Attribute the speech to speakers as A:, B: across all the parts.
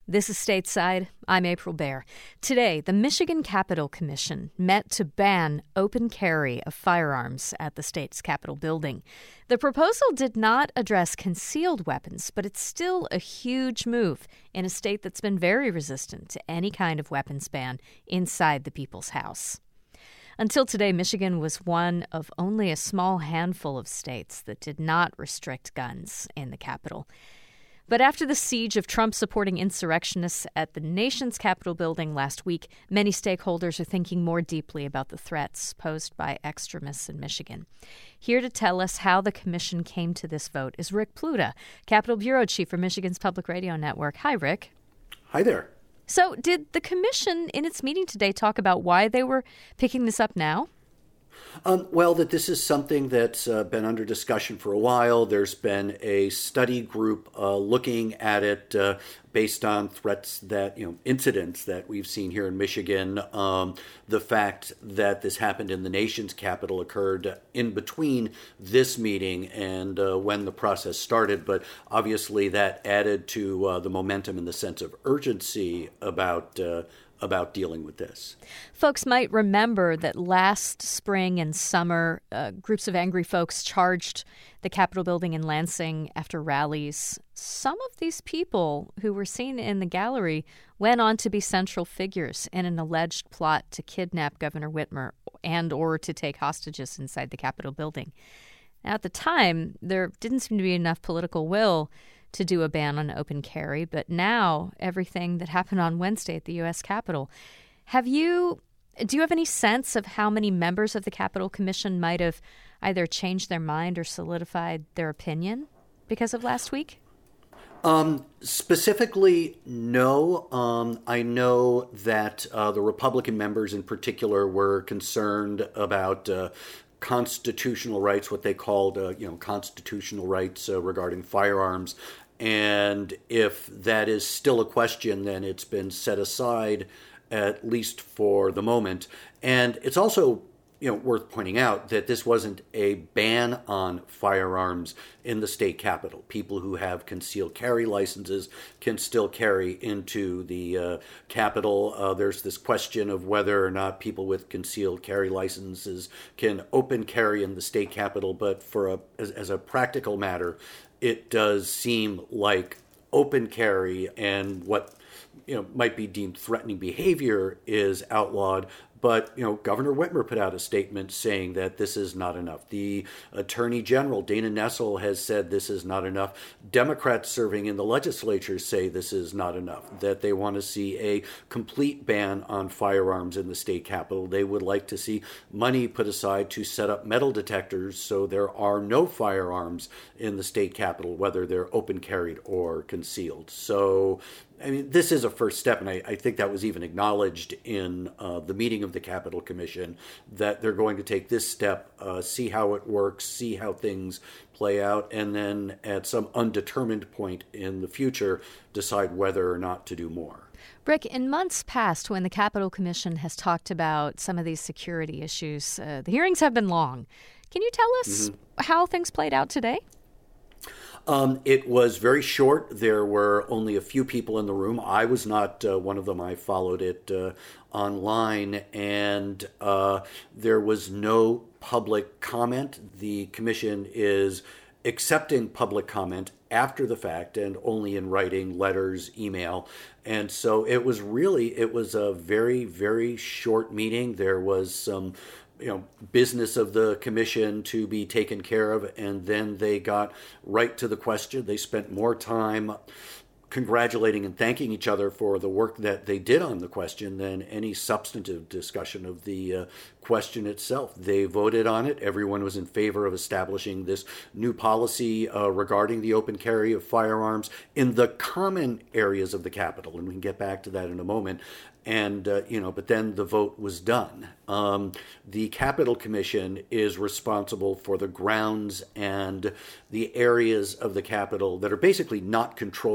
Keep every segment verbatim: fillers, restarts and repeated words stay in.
A: This is Stateside. I'm April Baer. Today, the Michigan Capitol Commission met to ban open carry of firearms at the state's Capitol building. The proposal did not address concealed weapons, but it's still a huge move in a state that's been very resistant to any kind of weapons ban inside the people's house. Until today, Michigan was one of only a small handful of states that did not restrict guns in the Capitol. But after the siege of Trump-supporting insurrectionists at the nation's Capitol building last week, many stakeholders are thinking more deeply about the threats posed by extremists in Michigan. Here to tell us how the commission came to this vote is Rick Pluta, Capitol Bureau Chief for Michigan's Public Radio Network. Hi, Rick.
B: Hi there.
A: So did the commission in its meeting today talk about why they were picking this up now?
B: Um, well, that this is something that's uh, been under discussion for a while. There's been a study group uh, looking at it uh, based on threats that, you know, incidents that we've seen here in Michigan. Um, the fact that this happened in the nation's capital occurred in between this meeting and uh, when the process started. But obviously that added to uh, the momentum and the sense of urgency about uh, about dealing with this.
A: Folks might remember that last spring and summer, uh, groups of angry folks charged the Capitol building in Lansing after rallies. Some of these people who were seen in the gallery went on to be central figures in an alleged plot to kidnap Governor Whitmer and or to take hostages inside the Capitol building. Now, at the time, there didn't seem to be enough political will to do a ban on open carry, but now everything that happened on Wednesday at the U S Capitol. Have you, do you have any sense of how many members of the Capitol Commission might have either changed their mind or solidified their opinion because of last week?
B: Um, specifically, no. Um, I know that uh, the Republican members in particular were concerned about uh, constitutional rights, what they called, uh, you know, constitutional rights uh, regarding firearms. And if that is still a question, then it's been set aside, at least for the moment. And it's also, you know, worth pointing out that this wasn't a ban on firearms in the state capitol. People who have concealed carry licenses can still carry into the uh, capitol. Uh, there's this question of whether or not people with concealed carry licenses can open carry in the state capitol. But for a as, as a practical matter, it does seem like open carry and what, you know, might be deemed threatening behavior is outlawed. But, you know, Governor Whitmer put out a statement saying that this is not enough. The Attorney General, Dana Nessel, has said this is not enough. Democrats serving in the legislature say this is not enough, that they want to see a complete ban on firearms in the state capitol. They would like to see money put aside to set up metal detectors so there are no firearms in the state capitol, whether they're open carried or concealed. So, I mean, this is a first step, and I, I think that was even acknowledged in uh, the meeting of the Capitol Commission, that they're going to take this step, uh, see how it works, see how things play out, and then at some undetermined point in the future, decide whether or not to do more.
A: Rick, in months past, when the Capitol Commission has talked about some of these security issues, uh, the hearings have been long. Can you tell us mm-hmm. how things played out today?
B: Um, it was very short. There were only a few people in the room. I was not uh, one of them. I followed it uh, online, and uh, there was no public comment. The commission is accepting public comment after the fact and only in writing, letters, email. And so it was really, it was a very, very short meeting. There was some you know, business of the commission to be taken care of, and then they got right to the question. They spent more time congratulating and thanking each other for the work that they did on the question than any substantive discussion of the uh, question itself. They voted on it. Everyone was in favor of establishing this new policy uh, regarding the open carry of firearms in the common areas of the Capitol, and we can get back to that in a moment. And, uh, you know, but then the vote was done. Um, the Capitol Commission is responsible for the grounds and the areas of the Capitol that are basically not controlled by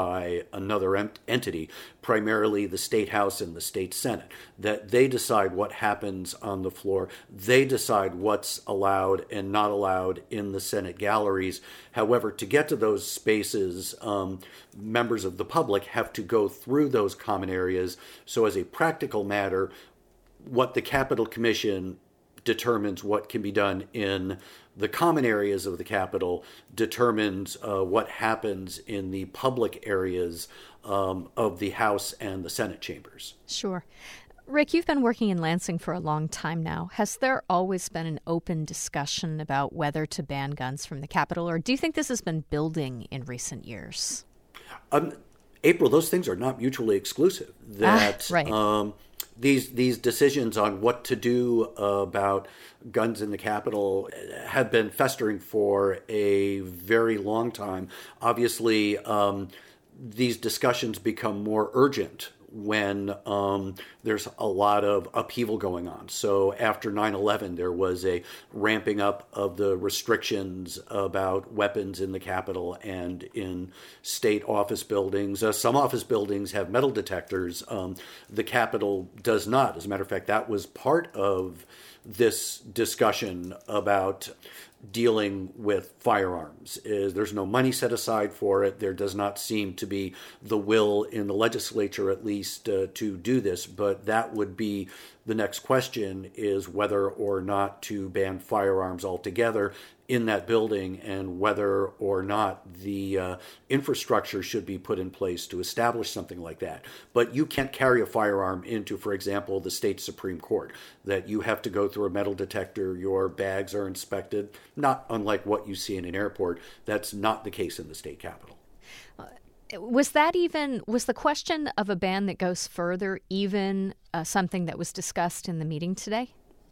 B: by another ent- entity, primarily the State House and the State Senate, that they decide what happens on the floor. They decide what's allowed and not allowed in the Senate galleries. However, to get to those spaces, um, members of the public have to go through those common areas. So as a practical matter, what the Capitol Commission determines what can be done in the common areas of the Capitol determines uh, what happens in the public areas um, of the House and the Senate chambers.
A: Sure. Rick, you've been working in Lansing for a long time now. Has there always been an open discussion about whether to ban guns from the Capitol, or do you think this has been building in recent years?
B: Um, April, those things are not mutually exclusive. That
A: ah, right.
B: um, these these decisions on what to do about guns in the Capitol have been festering for a very long time. Obviously, um, these discussions become more urgent when um, there's a lot of upheaval going on. So after nine eleven, there was a ramping up of the restrictions about weapons in the Capitol and in state office buildings. Uh, some office buildings have metal detectors. Um, the Capitol does not. As a matter of fact, that was part of this discussion about dealing with firearms. Is there's no money set aside for it. There does not seem to be the will in the legislature, at least, uh, to do this. But that would be the next question, is whether or not to ban firearms altogether in that building, and whether or not the uh, infrastructure should be put in place to establish something like that. But you can't carry a firearm into, for example, the state Supreme Court, that you have to go through a metal detector, your bags are inspected, not unlike what you see in an airport. That's not the case in the state capitol.
A: Uh, was that even, was the question of a ban that goes further even uh, something that was discussed in the meeting today?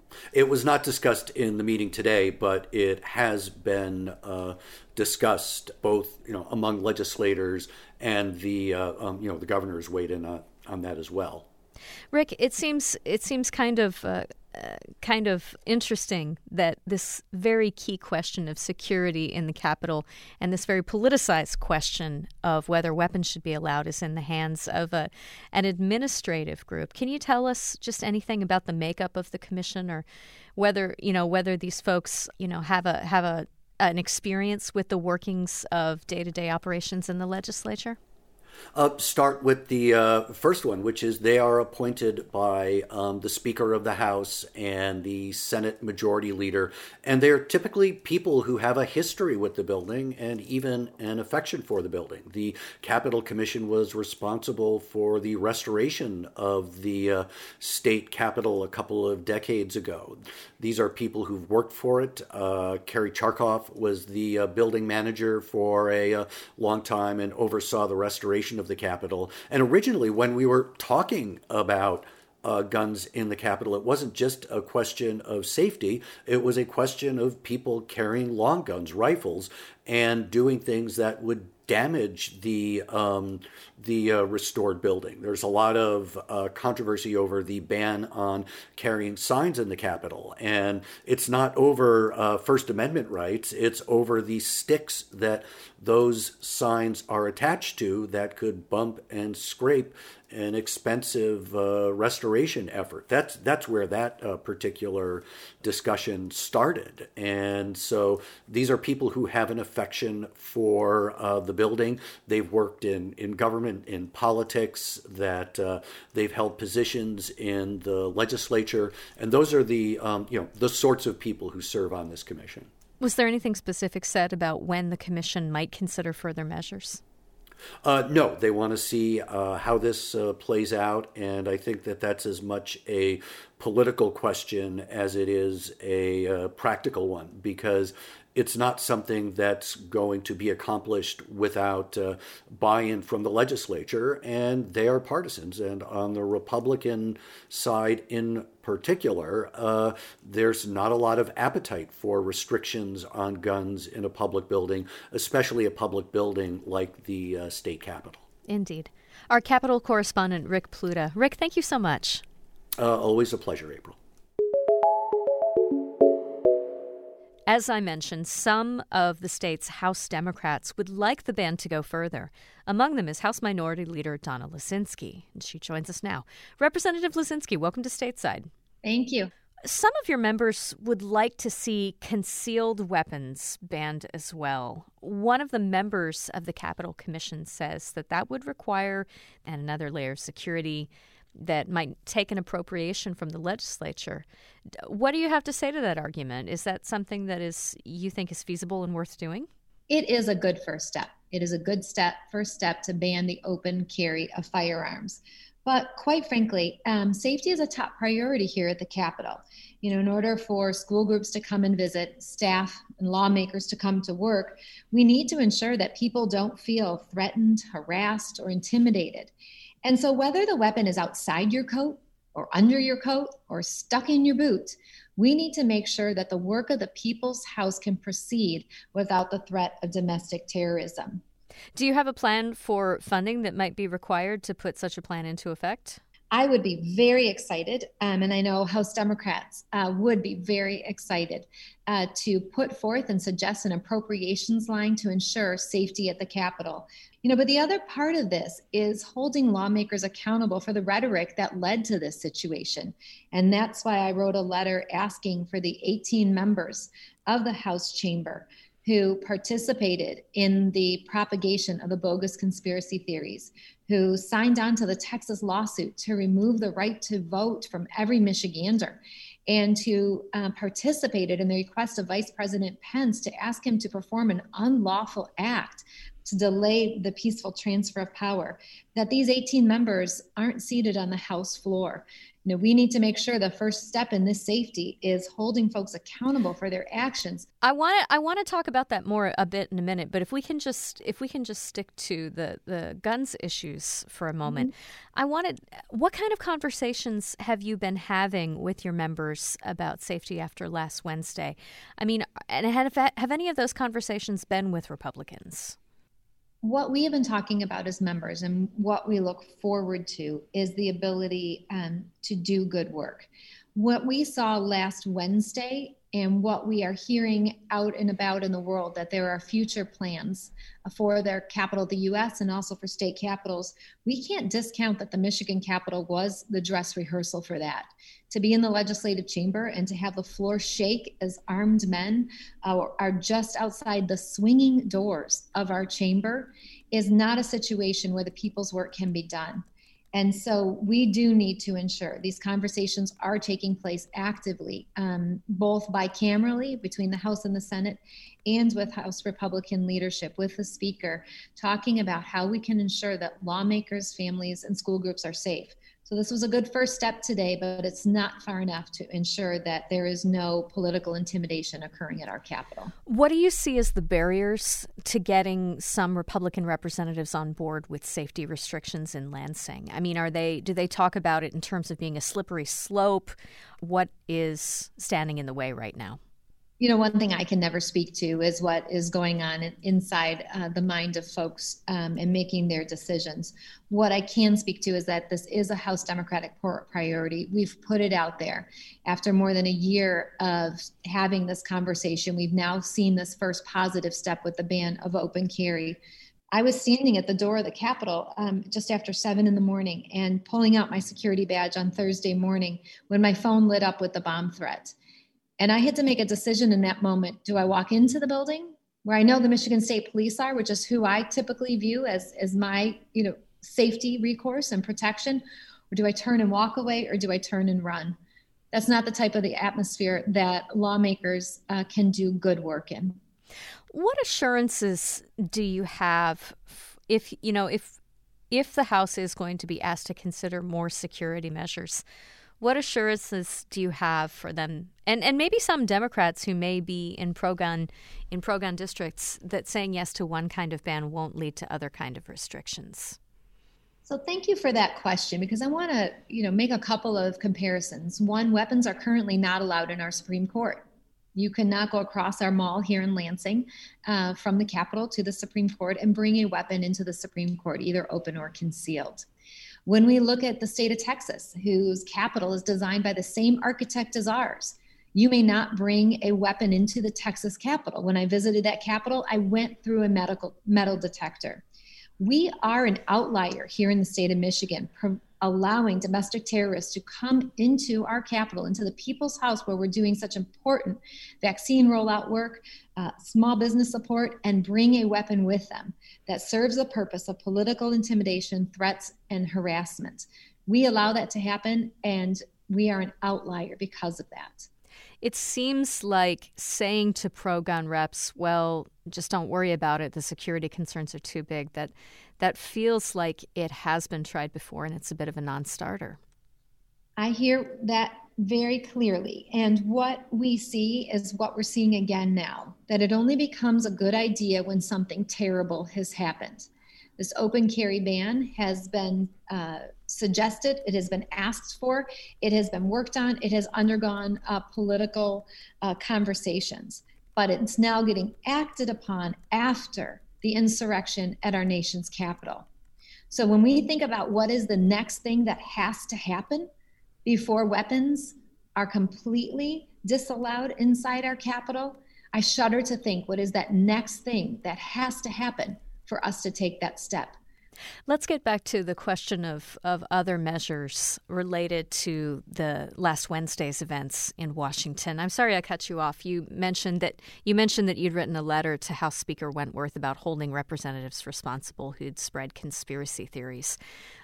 B: It was not discussed in the meeting today, but it has been uh, discussed both, you know, among legislators, and the uh, um, you know the governor's weighed in on, on that as well.
A: Rick, it seems it seems kind of uh, uh, kind of interesting that this very key question of security in the Capitol and this very politicized question of whether weapons should be allowed is in the hands of a, an administrative group. Can you tell us just anything about the makeup of the commission, or whether you know whether these folks you know have a have a an experience with the workings of day-to-day operations in the legislature?
B: Uh, start with the uh, first one, which is they are appointed by um, the Speaker of the House and the Senate Majority Leader, and they're typically people who have a history with the building and even an affection for the building. The Capitol Commission was responsible for the restoration of the uh, state capitol a couple of decades ago. These are people who've worked for it. Uh, Kerry Charkoff was the uh, building manager for a, a long time and oversaw the restoration of the Capitol. And originally, when we were talking about uh, guns in the Capitol, it wasn't just a question of safety. It was a question of people carrying long guns, rifles, and doing things that would damage the um, the uh, restored building. There's a lot of uh, controversy over the ban on carrying signs in the Capitol, and it's not over uh, First Amendment rights. It's over the sticks that those signs are attached to that could bump and scrape an expensive uh, restoration effort. That's that's where that uh, particular discussion started. And so these are people who have an affection for uh, the building. They've worked in, in government, in politics, that uh, they've held positions in the legislature. And those are the um, you know the sorts of people who serve on this commission.
A: Was there anything specific said about when the commission might consider further measures?
B: Uh, no, they want to see uh, how this uh, plays out, and I think that that's as much a political question as it is a uh, practical one, because it's not something that's going to be accomplished without uh, buy-in from the legislature, and they are partisans. And on the Republican side in particular, uh, there's not a lot of appetite for restrictions on guns in a public building, especially a public building like the uh, state capitol.
A: Indeed. Our Capitol correspondent, Rick Pluta. Rick, thank you so much.
B: Uh, always a pleasure, April.
A: As I mentioned, some of the state's House Democrats would like the ban to go further. Among them is House Minority Leader Donna Luzinski, and she joins us now. Representative Luzinski, welcome to Stateside.
C: Thank you.
A: Some of your members would like to see concealed weapons banned as well. One of the members of the Capitol Commission says that that would require and another layer of security that might take an appropriation from the legislature. What do you have to say to that argument? Is that something that is you think is feasible and worth doing?
C: It is a good first step. It is a good step, first step to ban the open carry of firearms. But quite frankly, um, safety is a top priority here at the Capitol. You know, in order for school groups to come and visit, staff and lawmakers to come to work, we need to ensure that people don't feel threatened, harassed, or intimidated. And so whether the weapon is outside your coat or under your coat or stuck in your boot, we need to make sure that the work of the People's House can proceed without the threat of domestic terrorism.
A: Do you have a plan for funding that might be required to put such a plan into effect?
C: I would be very excited, um, and I know House Democrats uh, would be very excited uh, to put forth and suggest an appropriations line to ensure safety at the Capitol. You know, but the other part of this is holding lawmakers accountable for the rhetoric that led to this situation. And that's why I wrote a letter asking for the eighteen members of the House chamber who participated in the propagation of the bogus conspiracy theories, who signed on to the Texas lawsuit to remove the right to vote from every Michigander, and who uh, participated in the request of Vice President Pence to ask him to perform an unlawful act to delay the peaceful transfer of power, that these eighteen members aren't seated on the House floor. You know, we need to make sure the first step in this safety is holding folks accountable for their actions.
A: I want to I want to talk about that more a bit in a minute, but if we can just if we can just stick to the, the guns issues for a moment. Mm-hmm. I wanted what kind of conversations have you been having with your members about safety after last Wednesday? I mean, and have have any of those conversations been with Republicans?
C: What we have been talking about as members and what we look forward to is the ability um, to do good work. What we saw last Wednesday and what we are hearing out and about in the world, that there are future plans for their capital, the U S, and also for state capitals, we can't discount that the Michigan Capitol was the dress rehearsal for that. To be in the legislative chamber and to have the floor shake as armed men uh, are just outside the swinging doors of our chamber is not a situation where the people's work can be done. And so we do need to ensure these conversations are taking place actively, um, both bicamerally between the House and the Senate and with House Republican leadership, with the Speaker, talking about how we can ensure that lawmakers, families, and school groups are safe. So this was a good first step today, but it's not far enough to ensure that there is no political intimidation occurring at our Capitol.
A: What do you see as the barriers to getting some Republican representatives on board with safety restrictions in Lansing? I mean, are they do they talk about it in terms of being a slippery slope? What is standing in the way right now?
C: You know, one thing I can never speak to is what is going on inside uh, the mind of folks um, and making their decisions. What I can speak to is that this is a House Democratic priority. We've put it out there. After more than a year of having this conversation, we've now seen this first positive step with the ban of open carry. I was standing at the door of the Capitol um, just after seven in the morning and pulling out my security badge on Thursday morning when my phone lit up with the bomb threat. And I had to make a decision in that moment. Do I walk into the building where I know the Michigan State Police are, which is who I typically view as, as my, you know, safety recourse and protection? Or do I turn and walk away, or do I turn and run? That's not the type of the atmosphere that lawmakers uh, can do good work in.
A: What assurances do you have if, you know, if if the House is going to be asked to consider more security measures? What assurances do you have for them, and, and maybe some Democrats who may be in pro-gun in pro-gun districts, that saying yes to one kind of ban won't lead to other kind of restrictions?
C: So thank you for that question, because I want to, you know, make a couple of comparisons. One, weapons are currently not allowed in our Supreme Court. You cannot go across our mall here in Lansing uh, from the Capitol to the Supreme Court and bring a weapon into the Supreme Court, either open or concealed. When we look at the state of Texas, whose capital is designed by the same architect as ours, You may not bring a weapon into the Texas Capitol. When I visited that Capitol, I went through a medical metal detector. We are an outlier here in the state of Michigan, pro- allowing domestic terrorists to come into our Capitol, into the People's House, where we're doing such important vaccine rollout work, uh, small business support, and bring a weapon with them that serves the purpose of political intimidation, threats, and harassment. We allow that to happen, and we are an outlier because of that.
A: It seems like saying to pro-gun reps, well, just don't worry about it, the security concerns are too big, that that feels like it has been tried before and it's a bit of a non-starter.
C: I hear that very clearly. And what we see is what we're seeing again now, that it only becomes a good idea when something terrible has happened. This open carry ban has been uh, suggested, it has been asked for, it has been worked on, it has undergone uh, political uh, conversations, but it's now getting acted upon after the insurrection at our nation's capital. So when we think about what is the next thing that has to happen before weapons are completely disallowed inside our capital, I shudder to think, what is that next thing that has to happen for us to take that step?
A: Let's get back to the question of, of other measures related to the last Wednesday's events in Washington. I'm sorry I cut you off. You mentioned that you mentioned that you'd written a letter to House Speaker Wentworth about holding representatives responsible who'd spread conspiracy theories.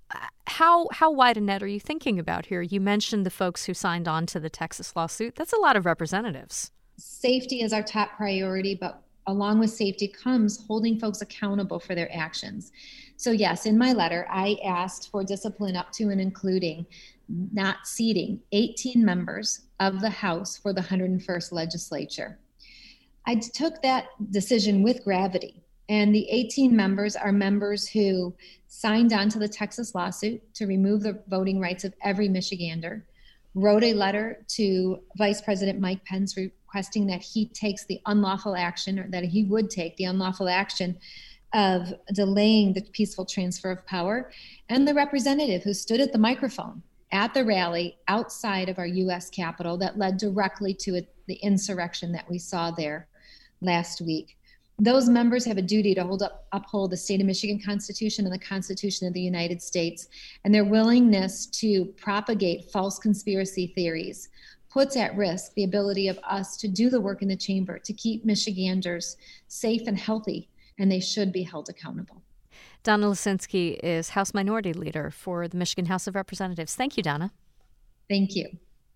A: How how wide a net are you thinking about here? You mentioned the folks who signed on to the Texas lawsuit. That's a lot of representatives.
C: Safety is our top priority, but along with safety comes holding folks accountable for their actions. So yes, in my letter, I asked for discipline up to and including not seating eighteen members of the House for the one hundred first legislature. I took that decision with gravity, and the eighteen members are members who signed on to the Texas lawsuit to remove the voting rights of every Michigander, wrote a letter to Vice President Mike Pence requesting that he takes the unlawful action, or that he would take the unlawful action of delaying the peaceful transfer of power, and the representative who stood at the microphone at the rally outside of our U S Capitol that led directly to it, the insurrection that we saw there last week. Those members have a duty to hold up, uphold the state of Michigan Constitution and the Constitution of the United States, and their willingness to propagate false conspiracy theories puts at risk the ability of us to do the work in the chamber to keep Michiganders safe and healthy, and they should be held accountable.
A: Donna Lasinski is House Minority Leader for the Michigan House of Representatives. Thank you, Donna.
C: Thank you.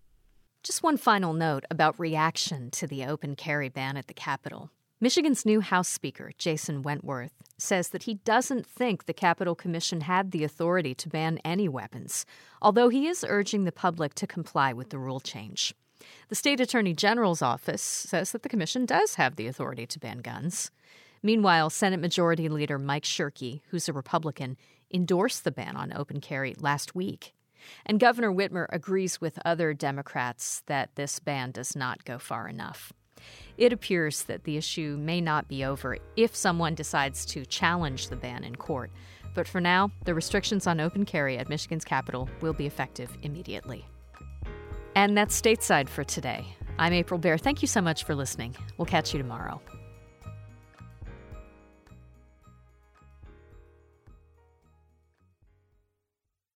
A: Just one final note about reaction to the open carry ban at the Capitol. Michigan's new House Speaker, Jason Wentworth, says that he doesn't think the Capitol Commission had the authority to ban any weapons, although he is urging the public to comply with the rule change. The State Attorney General's office says that the commission does have the authority to ban guns. Meanwhile, Senate Majority Leader Mike Shirkey, who's a Republican, endorsed the ban on open carry last week. And Governor Whitmer agrees with other Democrats that this ban does not go far enough. It appears that the issue may not be over if someone decides to challenge the ban in court. But for now, the restrictions on open carry at Michigan's Capitol will be effective immediately. And that's Stateside for today. I'm April Baer. Thank you so much for listening. We'll catch you tomorrow.